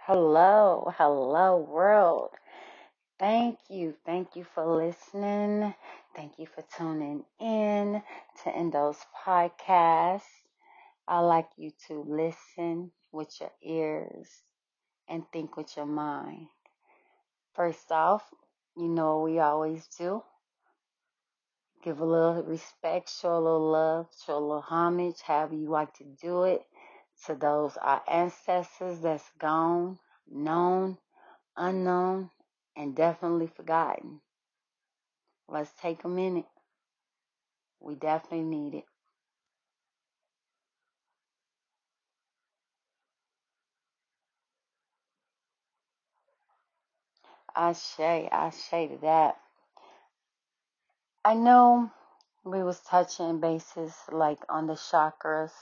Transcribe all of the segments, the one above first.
Hello, hello, world. Thank you for listening. Thank you for tuning in to Endo's podcast. I like you to listen with your ears and think with your mind. First off, you know what we always do. Give a little respect, show a little love, show a little homage, however you like to do it, to those our ancestors that's gone, known, unknown, and definitely forgotten. Let's take a minute. We definitely need it. I say to that. I know we was touching bases like on the chakras.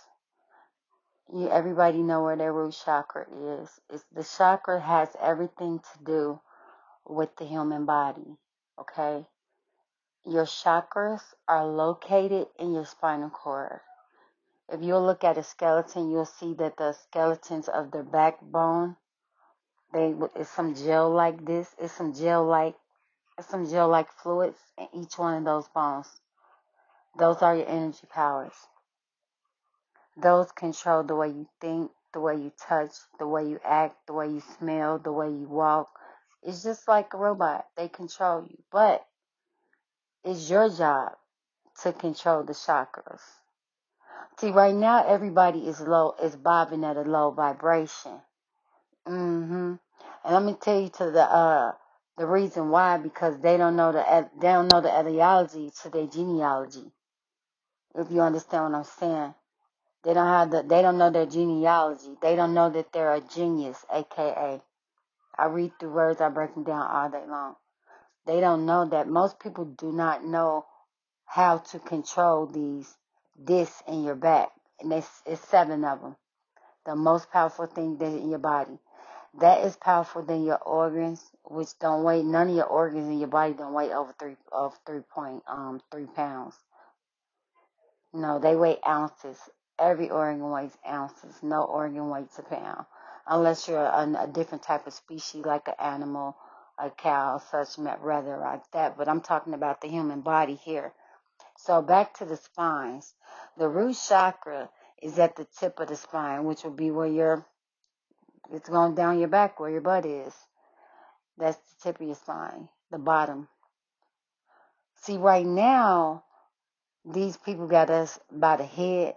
Everybody know where their root chakra is. The chakra has everything to do with the human body. Okay, your chakras are located in your spinal cord. If you look at a skeleton, you'll see that the skeletons of the backbone, it's some gel like this. It's some gel like fluids in each one of those bones. Those are your energy powers. Those control the way you think, the way you touch, the way you act, the way you smell, the way you walk. It's just like a robot. They control you. But it's your job to control the chakras. See, right now everybody is bobbing at a low vibration. And let me tell you to the reason why, because they don't know the etiology to their genealogy. If you understand what I'm saying, they don't know their genealogy. They don't know that they're a genius, aka. I read through words, I break them down all day long. They don't know that most people do not know how to control these discs in your back, and it's seven of them. The most powerful thing that's in your body. That is powerful than your organs, which don't weigh. None of your organs in your body don't weigh over 3.3 pounds. No, they weigh ounces. Every organ weighs ounces. No organ weighs a pound, unless you're a different type of species, like an animal, a cow, such rather like that. But I'm talking about the human body here. So back to the spines. The root chakra is at the tip of the spine, which will be it's going down your back where your butt is. That's the tip of your spine, the bottom. See, right now, these people got us by the head.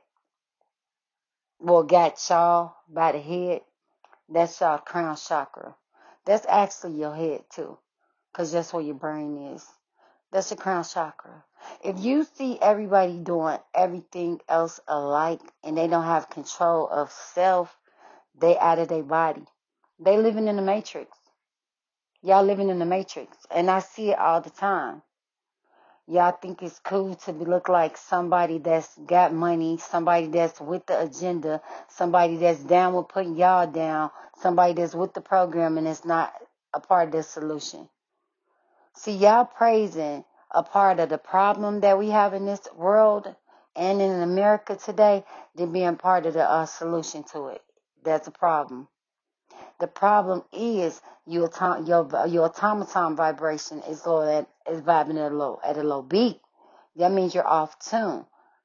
Well, got y'all by the head. That's your crown chakra. That's actually your head, too, because that's where your brain is. That's your crown chakra. If you see everybody doing everything else alike and they don't have control of self, they out of their body. They living in the matrix. Y'all living in the matrix. And I see it all the time. Y'all think it's cool to look like somebody that's got money, somebody that's with the agenda, somebody that's down with putting y'all down, somebody that's with the program and it's not a part of the solution. See, y'all praising a part of the problem that we have in this world and in America today than being part of the solution to it. That's a problem. The problem is your automaton vibration is low, is vibing at a low beat. That means you're off tune.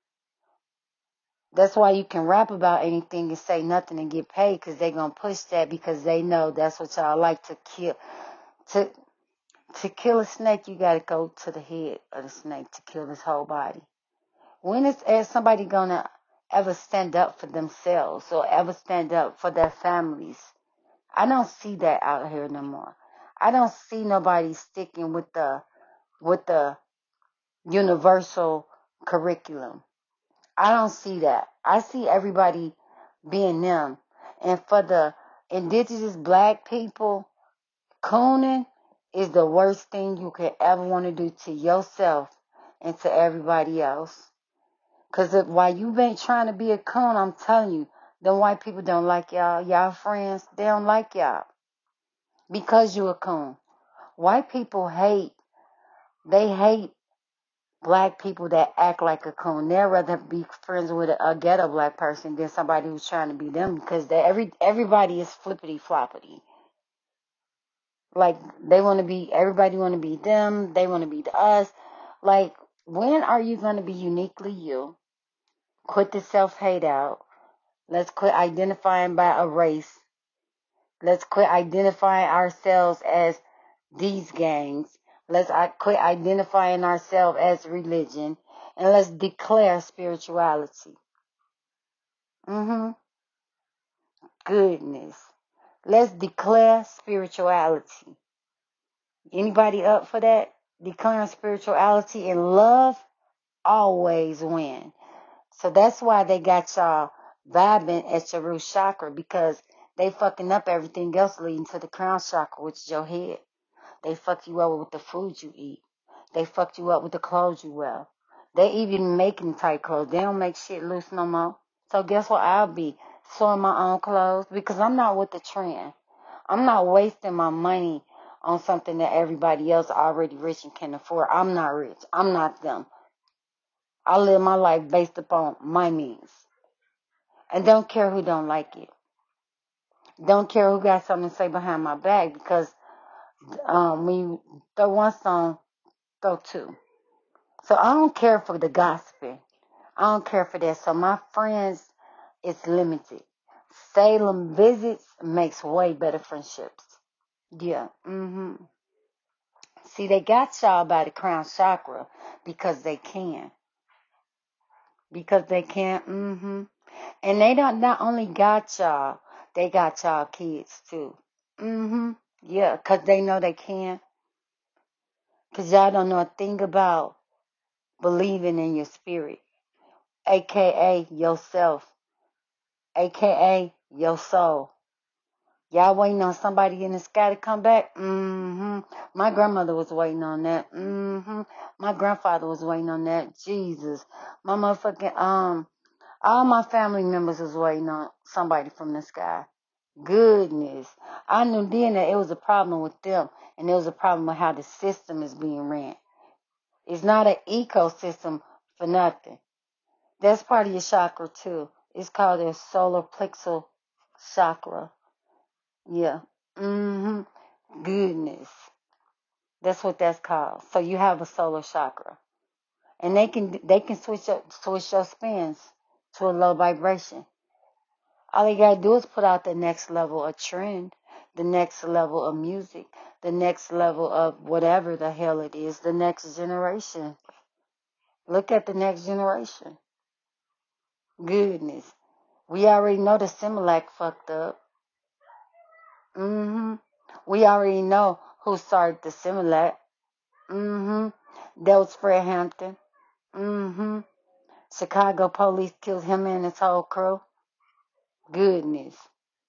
That's why you can rap about anything and say nothing and get paid, because they're gonna push that, because they know that's what y'all like to kill. To to kill a snake, you gotta go to the head of the snake to kill his whole body. When is somebody gonna ever stand up for themselves or ever stand up for their families? I don't see that out here no more. I don't see nobody sticking with the universal curriculum. I don't see that. I see everybody being them. And for the indigenous black people, cooning is the worst thing you could ever want to do to yourself and to everybody else. Because while you been trying to be a coon, I'm telling you, them white people don't like y'all. Y'all friends, they don't like y'all because you a coon. White people they hate black people that act like a coon. They'd rather be friends with a ghetto black person than somebody who's trying to be them, because everybody is flippity floppity. Like, everybody want to be them. They want to be us. Like, when are you going to be uniquely you? Quit the self-hate out. Let's quit identifying by a race. Let's quit identifying ourselves as these gangs. Let's quit identifying ourselves as religion. And let's declare spirituality. Goodness. Let's declare spirituality. Anybody up for that? Declaring spirituality and love always win. So that's why they got y'all vibing at your root chakra, because they fucking up everything else leading to the crown chakra, which is your head. They fuck you up with the food you eat. They fucked you up with the clothes you wear. They even making tight clothes. They don't make shit loose no more. So guess what? I'll be sewing my own clothes because I'm not with the trend. I'm not wasting my money on something that everybody else already rich and can afford. I'm not rich. I'm not them. I live my life based upon my means. And don't care who don't like it. Don't care who got something to say behind my back, because when you throw one stone, throw two. So I don't care for the gossiping. I don't care for that. So my friends, it's limited. Salem visits makes way better friendships. Yeah. See, they got y'all by the crown chakra because they can. Because they can. And they don't not only got y'all, they got y'all kids too. Yeah, because they know they can. Because y'all don't know a thing about believing in your spirit, a.k.a. yourself, a.k.a. your soul. Y'all waiting on somebody in the sky to come back? My grandmother was waiting on that. My grandfather was waiting on that. Jesus. My motherfucking, all my family members was waiting on somebody from the sky. Goodness. I knew then that it was a problem with them, and it was a problem with how the system is being ran. It's not an ecosystem for nothing. That's part of your chakra too. It's called a solar plexus chakra. Yeah. Goodness. That's what that's called. So you have a solar chakra. And they can switch your spins to a low vibration. All you gotta do is put out the next level of trend, the next level of music, the next level of whatever the hell it is, the next generation. Look at the next generation. Goodness. We already know the Similac fucked up. We already know who started the Similac. That was Fred Hampton. Chicago police killed him and his whole crew. Goodness.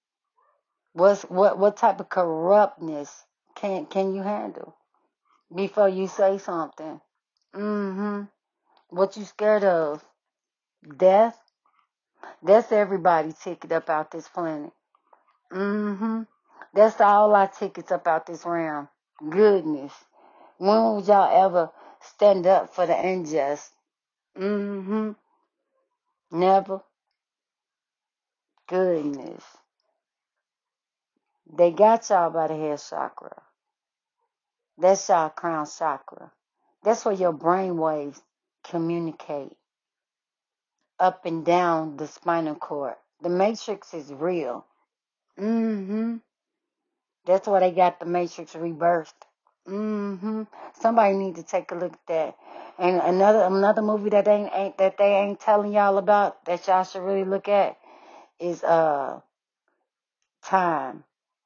What type of corruptness can you handle before you say something? What you scared of? Death? That's everybody ticket up out this planet. That's all our tickets up out this realm. Goodness. When would y'all ever stand up for the unjust? Never. Goodness. They got y'all by the head chakra. That's y'all crown chakra. That's where your brain waves communicate up and down the spinal cord. The matrix is real. That's why they got the matrix rebirthed. Somebody need to take a look at that. And another movie that they ain't telling y'all about that y'all should really look at is Time.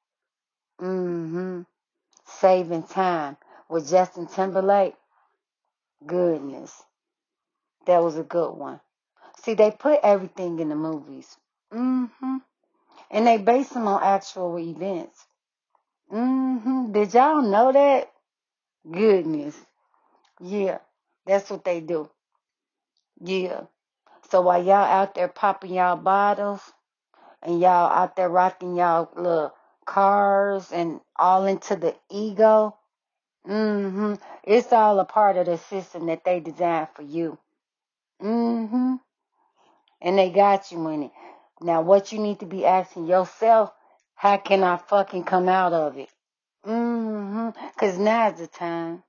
Saving Time with Justin Timberlake. Goodness. That was a good one. See, they put everything in the movies. And they base them on actual events. Did y'all know that? Goodness. Yeah. That's what they do. Yeah. So while y'all out there popping y'all bottles and y'all out there rocking y'all little cars and all into the ego, it's all a part of the system that they designed for you. And they got you in it. Now what you need to be asking yourself, how can I fucking come out of it? Because now's the time.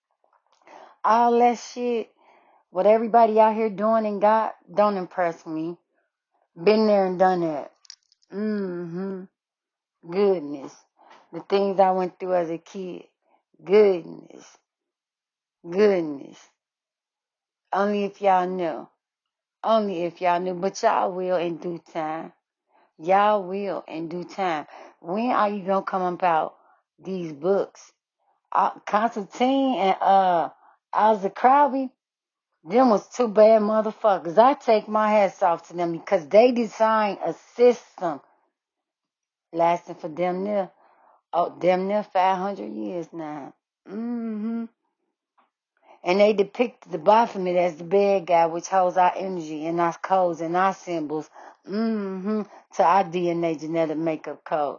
All that shit, what everybody out here doing and got, don't impress me. Been there and done that. Mm-hmm. Goodness. The things I went through as a kid. Goodness. Goodness. Only if y'all knew. Only if y'all knew. But y'all will in due time. Y'all will in due time. When are you gonna come about these books? Constantine and Isaac Crowley, them was two bad motherfuckers. I take my hats off to them because they designed a system lasting for damn near 500 years now. Mm-hmm. And they depicted the Baphomet as the bad guy, which holds our energy and our codes and our symbols. Mm-hmm. To our DNA genetic makeup code.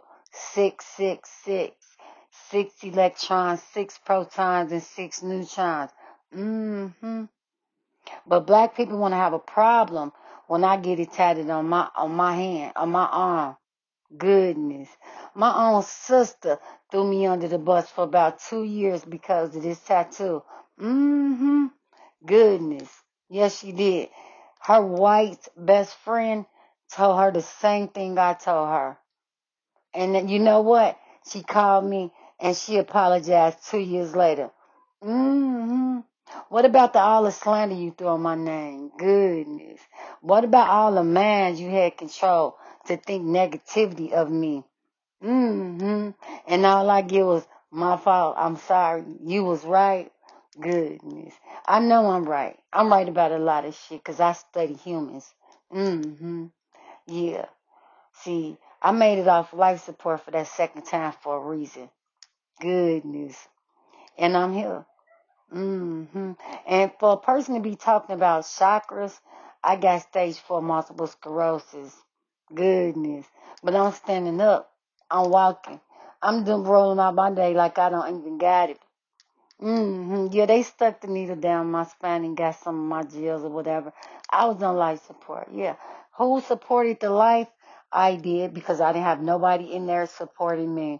666. 6 electrons, 6 protons, and 6 neutrons. Mm-hmm. But black people want to have a problem when I get it tatted on my hand, on my arm. Goodness. My own sister threw me under the bus for about 2 years because of this tattoo. Mm-hmm. Goodness. Yes, she did. Her white best friend told her the same thing I told her. And then, you know what? She called me and she apologized 2 years later. Mm-hmm. What about all the slander you threw on my name? Goodness. What about all the minds you had control to think negativity of me? Mm-hmm. And all I get was, my fault. I'm sorry. You was right. Goodness. I know I'm right. I'm right about a lot of shit because I study humans. Mm-hmm. Yeah. See, I made it off life support for that second time for a reason. Goodness. And I'm here. Mm-hmm. And for a person to be talking about chakras, I got stage 4 multiple sclerosis. Goodness. But I'm standing up. I'm walking. I'm doing rolling out my day like I don't even got it. Mm-hmm. Yeah, they stuck the needle down my spine and got some of my gels or whatever. I was on life support. Yeah. Who supported the life? I did because I didn't have nobody in there supporting me.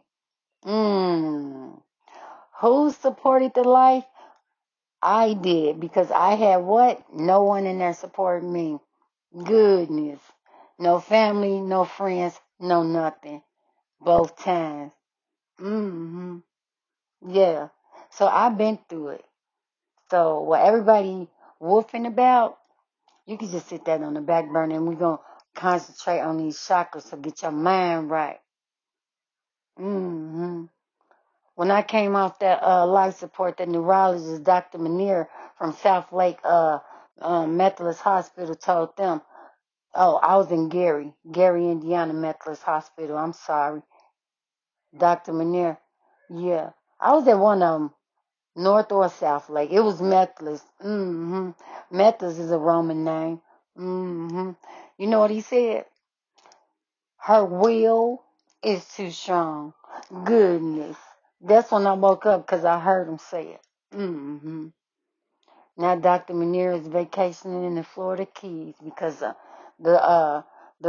Who supported the life? I did because I had what? No one in there supporting me. Goodness. No family, no friends, no nothing. Both times. Mm-hmm. Yeah. So I've been through it. So what everybody wolfing about, you can just sit that on the back burner and we're going to concentrate on these chakras to get your mind right. Mm-hmm. When I came off that life support, the neurologist, Dr. Manier from South Lake Methodist Hospital told them, oh, I was in Gary, Indiana Methodist Hospital. I'm sorry. Dr. Manier. Yeah. I was at one of them, North or South Lake. It was Methodist. Mm-hmm. Methodist is a Roman name. Mm-hmm. You know what he said? Her will is too strong. Goodness. That's when I woke up because I heard him say it. Mm-hmm. Now Dr. Manier is vacationing in the Florida Keys because the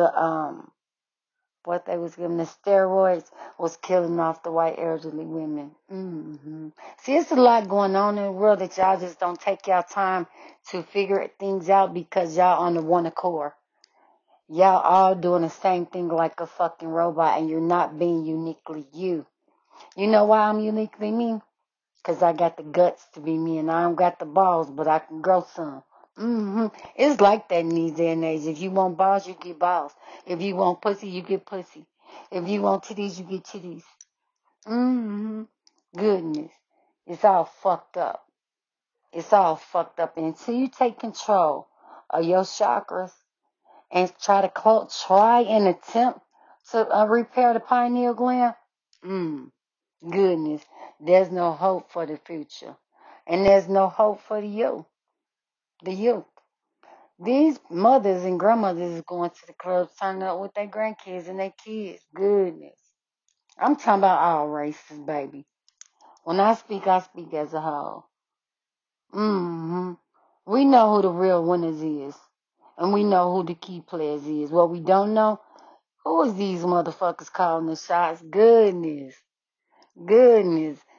what they was giving the steroids was killing off the white elderly women. Mm-hmm. See, it's a lot going on in the world that y'all just don't take y'all time to figure things out because y'all on the one accord. Y'all all doing the same thing like a fucking robot and you're not being uniquely you. You know why I'm uniquely me? Because I got the guts to be me and I don't got the balls, but I can grow some. Mm-hmm. It's like that in these day and age. If you want balls, you get balls. If you want pussy, you get pussy. If you want titties, you get titties. Mm-hmm. Goodness. It's all fucked up. It's all fucked up. And until you take control of your chakras and try and attempt to repair the pineal gland, goodness, there's no hope for the future. And there's no hope for the youth. The youth. These mothers and grandmothers is going to the clubs, turning up with their grandkids and their kids. Goodness. I'm talking about all races, baby. When I speak as a whole. Mm-hmm. We know who the real winners is. And we know who the key players is. What we don't know, who is these motherfuckers calling the shots? Goodness. Goodness.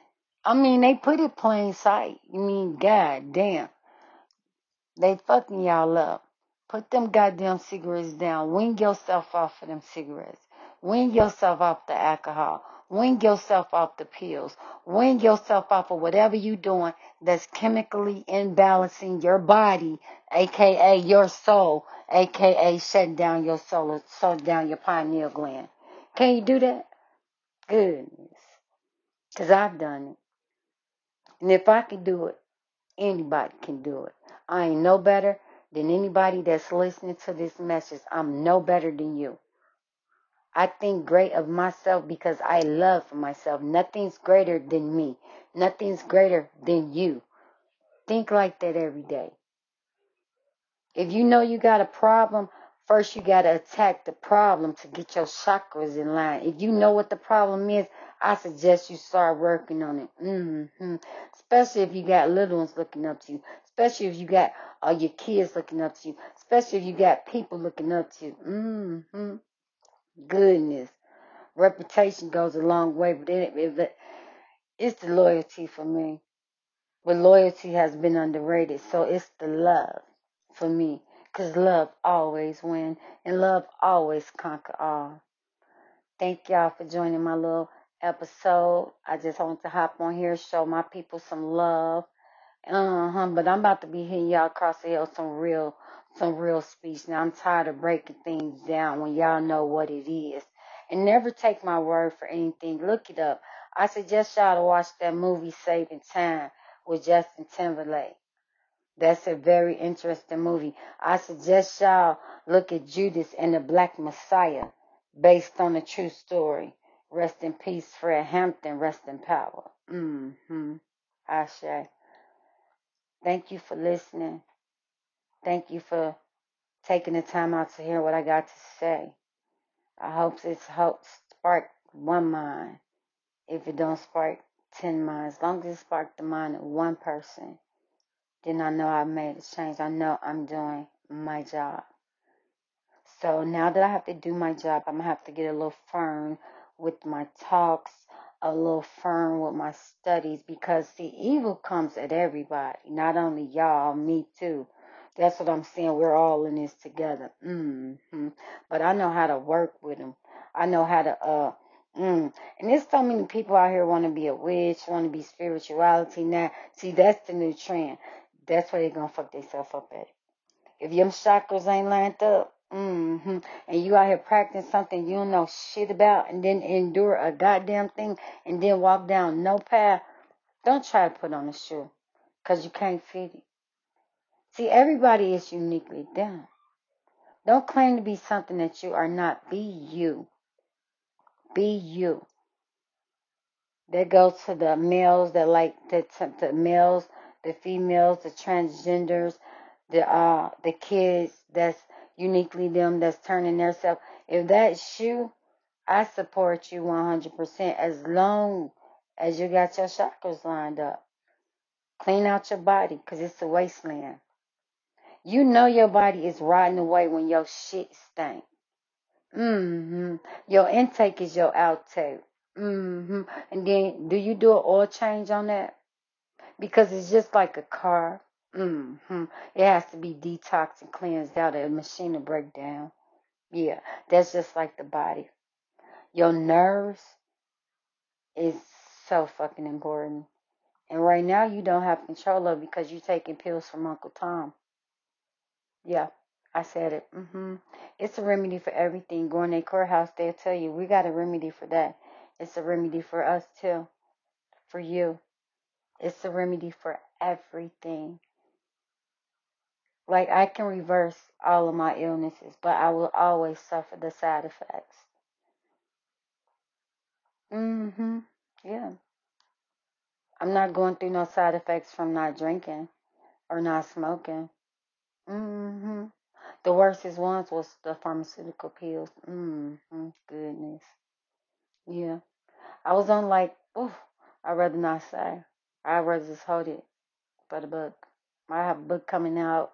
I mean, they put it plain sight. You mean, god damn. They fucking y'all up. Put them goddamn cigarettes down. Wean yourself off of them cigarettes. Wean yourself off the alcohol. Wean yourself off the pills. Wean yourself off of whatever you doing that's chemically imbalancing your body, aka your soul, aka shutting down your soul or shutting down your pineal gland. Can you do that? Goodness. Because I've done it. And if I can do it, anybody can do it. I ain't no better than anybody that's listening to this message. I'm no better than you. I think great of myself because I love myself. Nothing's greater than me. Nothing's greater than you. Think like that every day. If you know you got a problem, first you got to attack the problem to get your chakras in line. If you know what the problem is, I suggest you start working on it. Especially if you got little ones looking up to you. Especially if you got your kids looking up to you. Especially if you got people looking up to you. Goodness. Reputation goes a long way, but it's the loyalty for me. But loyalty has been underrated, so it's the love for me. Because love always wins, and love always conquer all. Thank y'all for joining my little episode. I just wanted to hop on here, show my people some love. But I'm about to be hitting y'all across the hill some real speech. Now I'm tired of breaking things down when y'all know what it is. And never take my word for anything. Look it up. I suggest y'all to watch that movie Saving Time with Justin Timberlake. That's a very interesting movie. I suggest y'all look at Judas and the Black Messiah, based on a true story. Rest in peace, Fred Hampton. Rest in power. Ashe. Thank you for listening. Thank you for taking the time out to hear what I got to say. I hope it's helped spark one mind. If it don't spark 10 minds, as long as it sparked the mind of one person, then I know I made a change. I know I'm doing my job. So now that I have to do my job, I'm going to have to get a little firm with my talks, a little firm with my studies, because see, evil comes at everybody, not only y'all, me too. That's what I'm saying. We're all in this together. But I know how to work with them. I know how to, and there's so many people out here want to be a witch, want to be spirituality now. See, that's the new trend. That's where they're going to fuck themselves up at. If your chakras ain't lined up, and you out here practicing something you don't know shit about, and then endure a goddamn thing, and then walk down no path, don't try to put on a shoe, because you can't fit it. See, everybody is uniquely them. Don't claim to be something that you are not. Be you. Be you. That goes to the males that like the males, the females, the transgenders, the kids that's uniquely them that's turning their self. If that's you, I support you 100% as long as you got your chakras lined up. Clean out your body because it's a wasteland. You know your body is rotting away when your shit stink. Your intake is your outtake. And then, do you do an oil change on that? Because it's just like a car. It has to be detoxed and cleansed out. A machine will break down. Yeah, that's just like the body. Your nerves is so fucking important. And right now, you don't have control of it because you're taking pills from Uncle Tom. Yeah, I said it. It's a remedy for everything. Go in a courthouse, they'll tell you, we got a remedy for that. It's a remedy for us too. For you. It's a remedy for everything. Like, I can reverse all of my illnesses, but I will always suffer the side effects. Yeah. I'm not going through no side effects from not drinking or not smoking. The worstest ones was the pharmaceutical pills. Goodness. Yeah. I was on like, I'd rather not say. I'd rather just hold it for the book. I have a book coming out.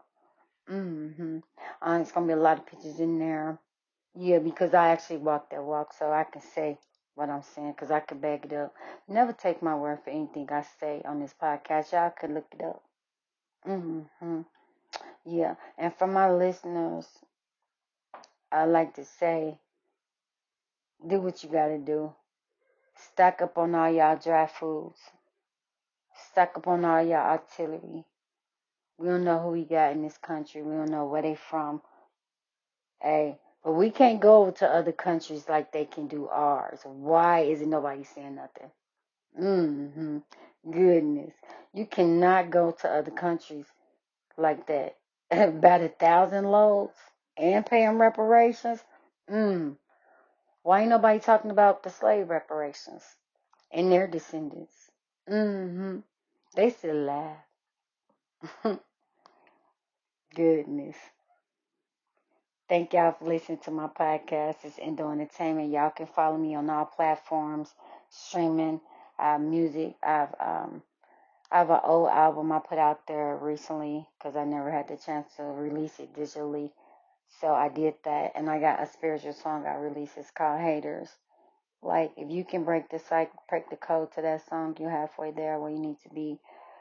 It's going to be a lot of pictures in there. Yeah, because I actually walked that walk, so I can say what I'm saying, because I could back it up. Never take my word for anything I say on this podcast. Y'all could look it up. Yeah. And for my listeners, I like to say, do what you got to do. Stock up on all y'all dry foods. Stock up on all y'all artillery. We don't know who we got in this country. We don't know where they from. Hey, but we can't go to other countries like they can do ours. Why isn't nobody saying nothing? Goodness. You cannot go to other countries like that. About 1,000 loads and pay them reparations. Why ain't nobody talking about the slave reparations and their descendants? They still laugh. Goodness. Thank y'all for listening to my podcast. It's Endo Entertainment. Y'all can follow me on all platforms, streaming, music. I have an old album I put out there recently because I never had the chance to release it digitally. So I did that, and I got a spiritual song I released. It's called Haters. Like, if you can break the cycle, break the code to that song, you're halfway there where you need to be.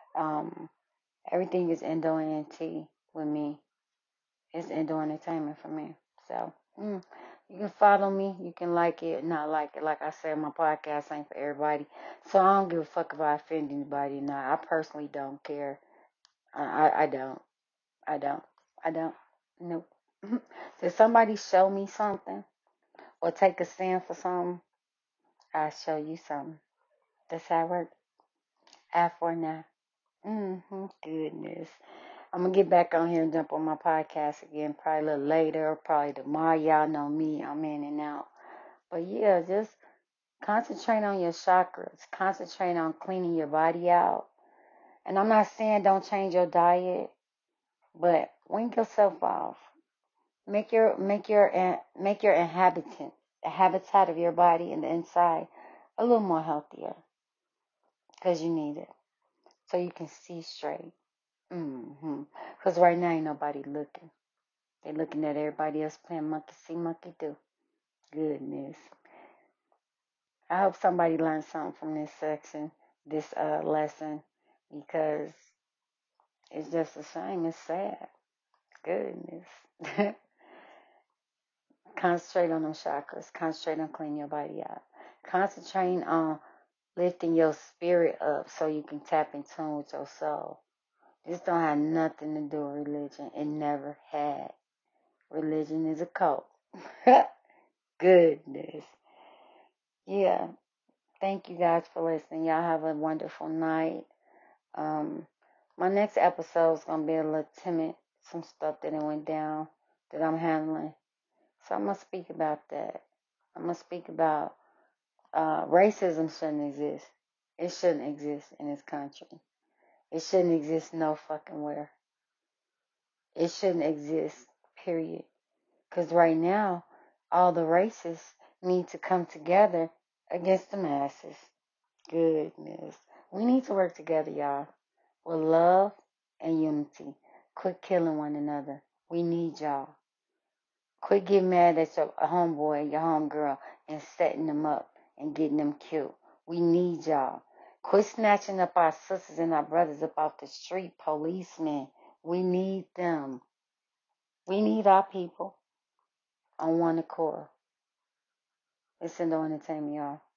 Everything is Endo ENT with me. It's Endo Entertainment for me. So, you can follow me. You can like it, not like it. Like I said, my podcast ain't for everybody. So I don't give a fuck if I offend anybody or not. I personally don't care. I don't. I don't. I don't. Nope. If somebody show me something or take a stand for something, I'll show you something. That's how it works. I for now. Goodness. I'm going to get back on here and jump on my podcast again probably a little later, probably tomorrow. Y'all know me. I'm in and out. But yeah, just concentrate on your chakras. Concentrate on cleaning your body out. And I'm not saying don't change your diet, but wink yourself off. Make your habitat of your body and the inside a little more healthier because you need it so you can see straight. Because right now ain't nobody looking. They looking at everybody else playing monkey see, monkey do. Goodness. I hope somebody learned something from this section, this lesson, because it's just a shame. It's sad. Goodness. Concentrate on them chakras. Concentrate on cleaning your body out. Concentrating on lifting your spirit up so you can tap in tune with your soul. This don't have nothing to do with religion. It never had. Religion is a cult. Goodness. Yeah. Thank you guys for listening. Y'all have a wonderful night. My next episode is going to be a little timid. Some stuff that went down that I'm handling. So I'm going to speak about that. I'm going to speak about racism shouldn't exist. It shouldn't exist in this country. It shouldn't exist no fucking where. It shouldn't exist, period. Because right now, all the races need to come together against the masses. Goodness. We need to work together, y'all, with love and unity. Quit killing one another. We need y'all. Quit getting mad at your homeboy, your homegirl, and setting them up and getting them killed. We need y'all. Quit snatching up our sisters and our brothers up off the street, policemen. We need them. We need our people on one accord. It's Endo Entertainment, y'all.